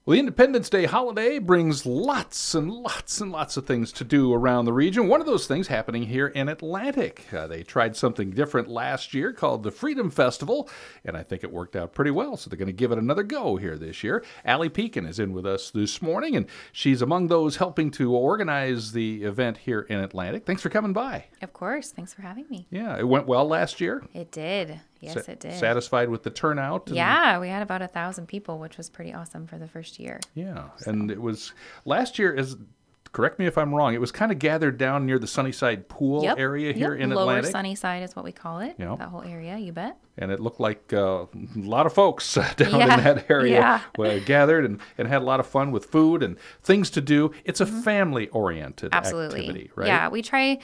Well, the Independence Day holiday brings lots and lots and lots of things to do around the region. One of those things happening here in Atlantic. They tried something different last year called the Freedom Festival, and I think it worked out pretty well, so they're going to give it another go here this year. Allie Pekin is in with us this morning, and she's among those helping to organize the event here in Atlantic. Thanks for coming by. Of course. Thanks for having me. Yeah, it went well last year. It did. Yes, it did. Satisfied with the turnout? Yeah, we had about 1,000 people, which was pretty awesome for the first year. Yeah, and it was last year, correct me if I'm wrong, it was kind of gathered down near the Sunnyside Pool area here in Lower Atlantic. Sunnyside is what we call it, Yep. that whole area, you bet. And it looked like a lot of folks down in that area gathered and had a lot of fun with food and things to do. It's a family-oriented activity, right? Yeah, we try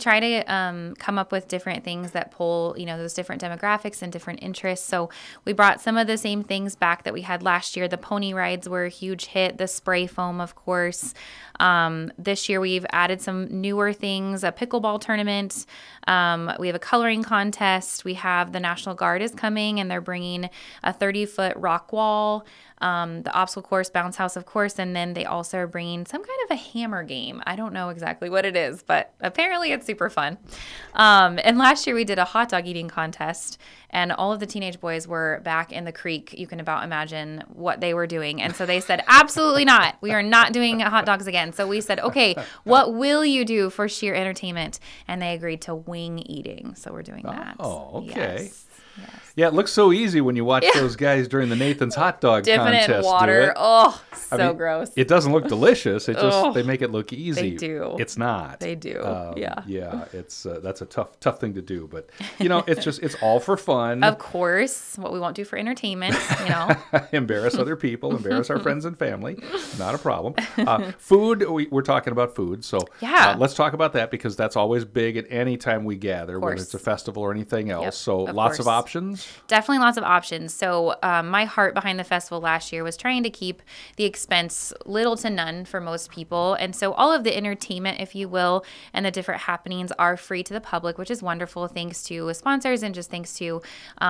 to come up with different things that pull, those different demographics and different interests. So we brought some of the same things back that we had last year. The pony rides were a huge hit. The spray foam, of course. This year we've added some newer things, a pickleball tournament. We have a coloring contest. We have the National Guard is coming, and they're bringing a 30-foot rock wall, the obstacle course, bounce house, of course, and then they also are bringing some kind of a hammer game. I don't know exactly what it is, but apparently it's super fun. And last year we did a hot dog eating contest, and all of the teenage boys were back in the creek. You can about imagine what they were doing. And so they said, absolutely not. We are not doing hot dogs again. So we said, okay, what will you do for sheer entertainment? And they agreed to wing eating. So we're doing that. Oh, okay. Yes. Yeah, it looks so easy when you watch those guys during the Nathan's hot dog Dipping contest. it in water. Do it. Oh, so gross. It doesn't look delicious. It just they make it look easy. They do. It's not. They do. Yeah. It's that's a tough thing to do, but it's all for fun. Of course, what we won't do for entertainment. Embarrass other people, embarrass our friends and family. Not a problem. Food. We're talking about food, so let's talk about that because that's always big at any time we gather, whether it's a festival or anything else. Yep, so lots of options. Definitely lots of options. So my heart behind the festival last year was trying to keep the expense little to none for most people. And so all of the entertainment, if you will, and the different happenings are free to the public, which is wonderful thanks to sponsors and just thanks to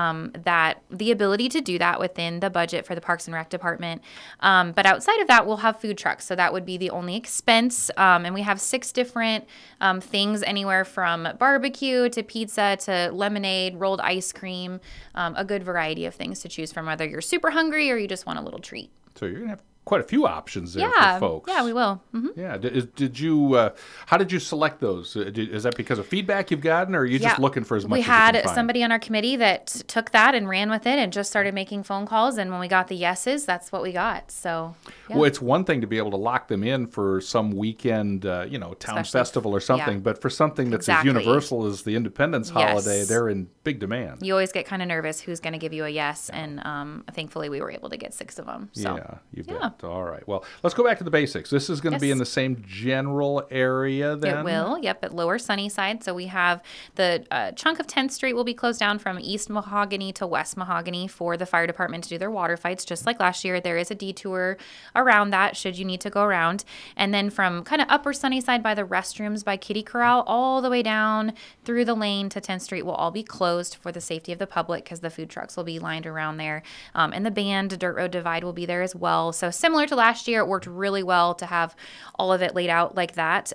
the ability to do that within the budget for the Parks and Rec Department. But outside of that, we'll have food trucks. So that would be the only expense. And we have 6 different things, anywhere from barbecue to pizza to lemonade, rolled ice cream, a good variety of things to choose from, whether you're super hungry or you just want a little treat. So you're going to have quite a few options there for folks. Yeah, we will. Mm-hmm. Yeah. Did you? How did you select those? Is that because of feedback you've gotten, or are you just looking for as much as you can find? We had somebody on our committee that took that and ran with it and just started making phone calls. And when we got the yeses, that's what we got. So, well, it's one thing to be able to lock them in for some weekend, town festival or something, but for something that's as universal as the Independence holiday, they're in big demand. You always get kind of nervous who's going to give you a yes, and thankfully we were able to get 6 of them. So. Yeah, you bet. All right. Well, let's go back to the basics. This is going to be in the same general area then? It will, at Lower Sunnyside. So we have the chunk of 10th Street will be closed down from East Mahogany to West Mahogany for the fire department to do their water fights, just like last year. There is a detour around that should you need to go around. And then from kind of Upper Sunnyside by the restrooms by Kitty Corral all the way down through the lane to 10th Street will all be closed for the safety of the public because the food trucks will be lined around there. And the band, Dirt Road Divide, will be there as well. So similar to last year, it worked really well to have all of it laid out like that.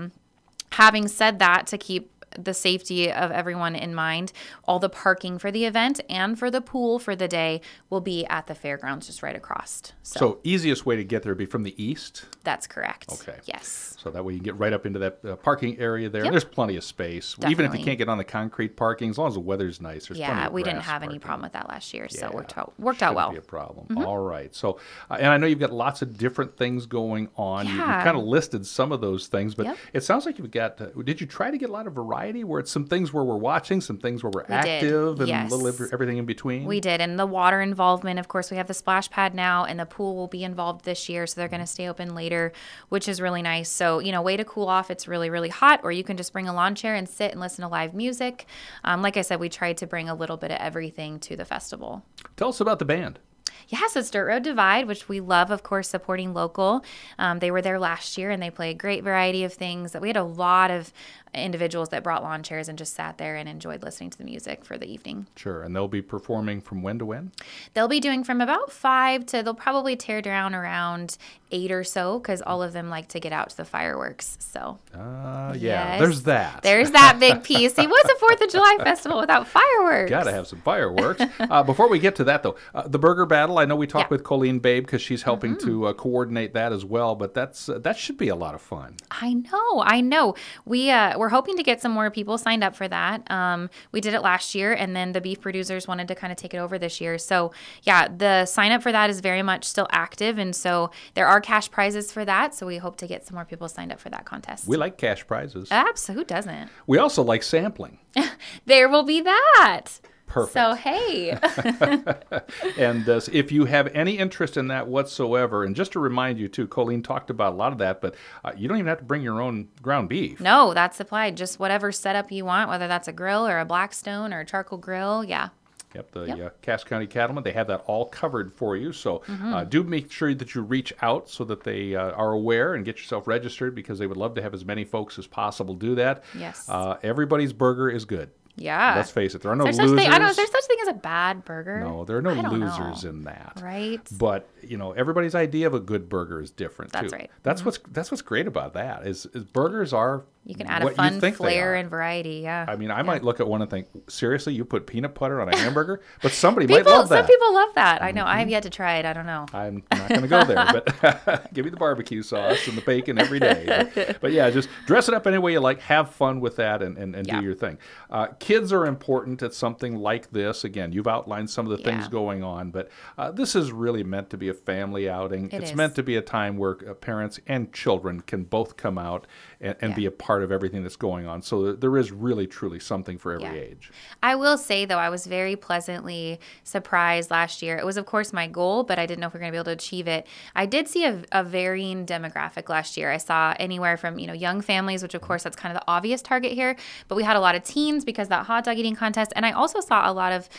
Having said that, to keep the safety of everyone in mind, all the parking for the event and for the pool for the day will be at the fairgrounds just right across. So easiest way to get there would be from the east? That's correct. Okay. Yes. So that way you can get right up into that parking area there. There's plenty of space. Definitely. Even if you can't get on the concrete parking, as long as the weather's nice, there's plenty of we didn't grass have any parking. problem with that last year, so it worked out well. Shouldn't be a problem. All right. So, and I know you've got lots of different things going on. You kind of listed some of those things, but it sounds like you've got, did you try to get a lot of variety where it's some things where we're watching, some things where we're active, and a little everything in between? We did. And the water involvement, of course, we have the splash pad now, and the pool will be involved this year, so they're going to stay open later, which is really nice. So, way to cool off. It's really, really hot, or you can just bring a lawn chair and sit and listen to live music. Like I said, we tried to bring a little bit of everything to the festival. Tell us about the band. Yes, it's Dirt Road Divide, which we love, of course, supporting local. They were there last year, and they play a great variety of things. We had a lot of individuals that brought lawn chairs and just sat there and enjoyed listening to the music for the evening. Sure. And they'll be performing from when to when? They'll be doing from about 5 to, they'll probably tear down around 8 or so, because all of them like to get out to the fireworks. So, Yeah, yes, there's that. There's that big piece. It was a 4th of July festival without fireworks. Got to have some fireworks. Before we get to that, though, the burger battle, I know we talked with Colleen Babe because she's helping to coordinate that as well, but that should be a lot of fun. I know. We're hoping to get some more people signed up for that. We did it last year, and then the beef producers wanted to kind of take it over this year. So, yeah, the sign up for that is very much still active, and so there are cash prizes for that. So we hope to get some more people signed up for that contest. We like cash prizes. Absolutely. Who doesn't? We also like sampling. There will be that. Perfect. So, hey. And if you have any interest in that whatsoever, and just to remind you, too, Colleen talked about a lot of that, but you don't even have to bring your own ground beef. No, that's supplied. Just whatever setup you want, whether that's a grill or a Blackstone or a charcoal grill. Yeah. Yep, the Cass County Cattlemen, they have that all covered for you. So do make sure that you reach out so that they are aware and get yourself registered, because they would love to have as many folks as possible do that. Yes. Everybody's burger is good. Yeah. Let's face it, there are no losers. I don't know, is there such thing as a bad burger? No, there are no losers in that. Right. But, everybody's idea of a good burger is different, too. That's right. That's what's great about that is burgers are you can add what a fun you think flair and variety, yeah. I mean, I might look at one and think, seriously, you put peanut butter on a hamburger? But somebody might love that. Some people love that. I know. I have yet to try it. I don't know. I'm not going to go there, but give me the barbecue sauce and the bacon every day. But yeah, just dress it up any way you like. Have fun with that and do your thing. Kids are important at something like this. Again, you've outlined some of the things going on, but this is really meant to be a family outing. It's meant to be a time where parents and children can both come out and be a part of everything that's going on. So there is really, truly something for every age. I will say, though, I was very pleasantly surprised last year. It was, of course, my goal, but I didn't know if we were going to be able to achieve it. I did see a varying demographic last year. I saw anywhere from, young families, which, of course, that's kind of the obvious target here. But we had a lot of teens because of that hot dog eating contest. And I also saw a lot of,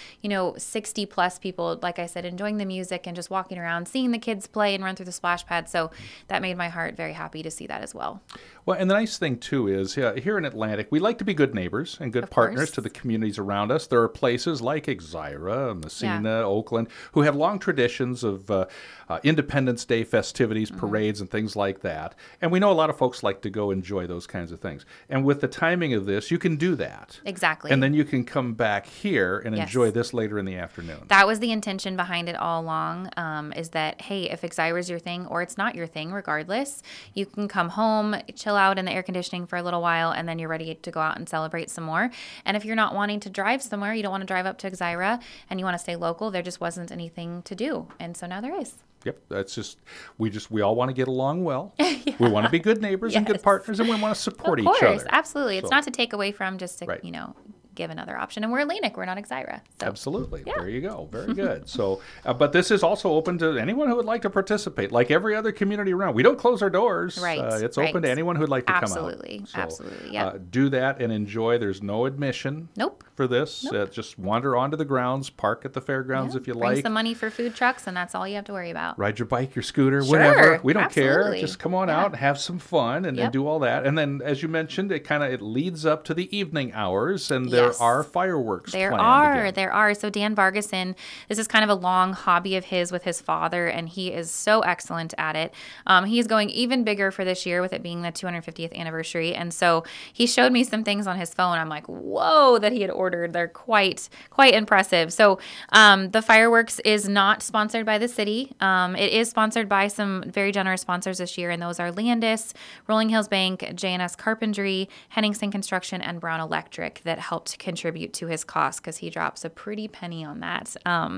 60-plus people, like I said, enjoying the music and just walking around, seeing the kids play and run through the splash pad. So that made my heart very happy to see that as well. Well, and the nice thing, too, is here in Atlantic, we like to be good neighbors and good partners to the communities around us. There are places like Exira, Messina, Oakland, who have long traditions of Independence Day festivities, parades, and things like that. And we know a lot of folks like to go enjoy those kinds of things. And with the timing of this, you can do that. Exactly. And then you can come back here and enjoy this later in the afternoon. That was the intention behind it all along, is that, hey, if Exira is your thing or it's not your thing, regardless, you can come home, chill out in the air conditioning for a little while, and then you're ready to go out and celebrate some more. And if you're not wanting to drive somewhere, you don't want to drive up to Exira, and you want to stay local, there just wasn't anything to do. And so now there is. Yep, that's just we all want to get along well. We want to be good neighbors and good partners, and we want to support each other. Of course, absolutely. It's not to take away from, just to, give another option. And we're Atlantic, we're not Exira. So. Absolutely. There you go. Very good. So, but this is also open to anyone who would like to participate, like every other community around. We don't close our doors. Right. It's open to anyone who would like to come out. Absolutely. Yeah. Do that and enjoy. There's no admission. For this. Just wander onto the grounds, park at the fairgrounds if you like. Bring some money for food trucks, and that's all you have to worry about. Ride your bike, your scooter, whatever. We don't care. Just come on out and have some fun and do all that. And then, as you mentioned, it leads up to the evening hours, and there are fireworks planned. There are. So Dan Vargason, this is kind of a long hobby of his with his father, and he is so excellent at it. He is going even bigger for this year with it being the 250th anniversary. And so he showed me some things on his phone. I'm like, whoa, that he had ordered. They're quite impressive. So the fireworks is not sponsored by the city. It is sponsored by some very generous sponsors this year, and those are Landis, Rolling Hills Bank, J&S Carpentry, Henningsen Construction, and Brown Electric that helped contribute to his cost, because he drops a pretty penny on that.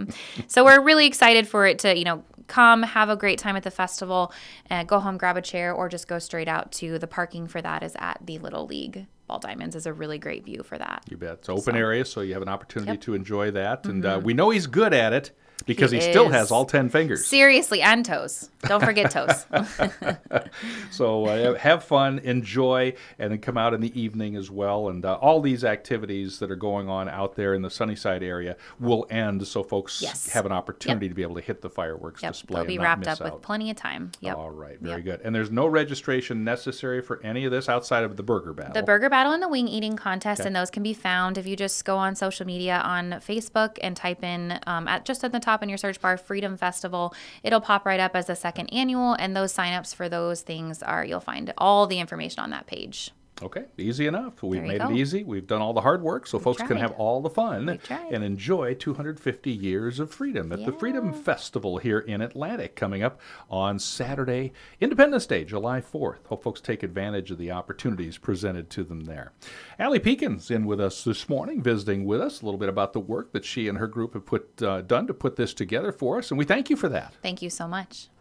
So we're really excited for it to, come have a great time at the festival, go home, grab a chair, or just go straight out to the parking for that is at the Little League. Ball Diamonds is a really great view for that. You bet. It's open area, so you have an opportunity to enjoy that. And we know he's good at it. because he still is. has all 10 fingers. Seriously, and toes. Don't forget toes. So have fun, enjoy, and then come out in the evening as well. And all these activities that are going on out there in the Sunnyside area will end, so folks have an opportunity to be able to hit the fireworks display. They'll be wrapped up with plenty of time. Yep. All right, very good. And there's no registration necessary for any of this outside of the Burger Battle. The Burger Battle and the Wing Eating Contest, and those can be found if you just go on social media on Facebook and type in just at the top in your search bar, Freedom Festival. It'll pop right up as the second annual, and those signups for those things you'll find all the information on that page. Okay, easy enough. We've made it easy. We've done all the hard work so folks can have all the fun and enjoy 250 years of freedom at the Freedom Festival here in Atlantic, coming up on Saturday, Independence Day, July 4th. Hope folks take advantage of the opportunities presented to them there. Allie Pekin's in with us this morning, visiting with us a little bit about the work that she and her group have done to put this together for us, and we thank you for that. Thank you so much.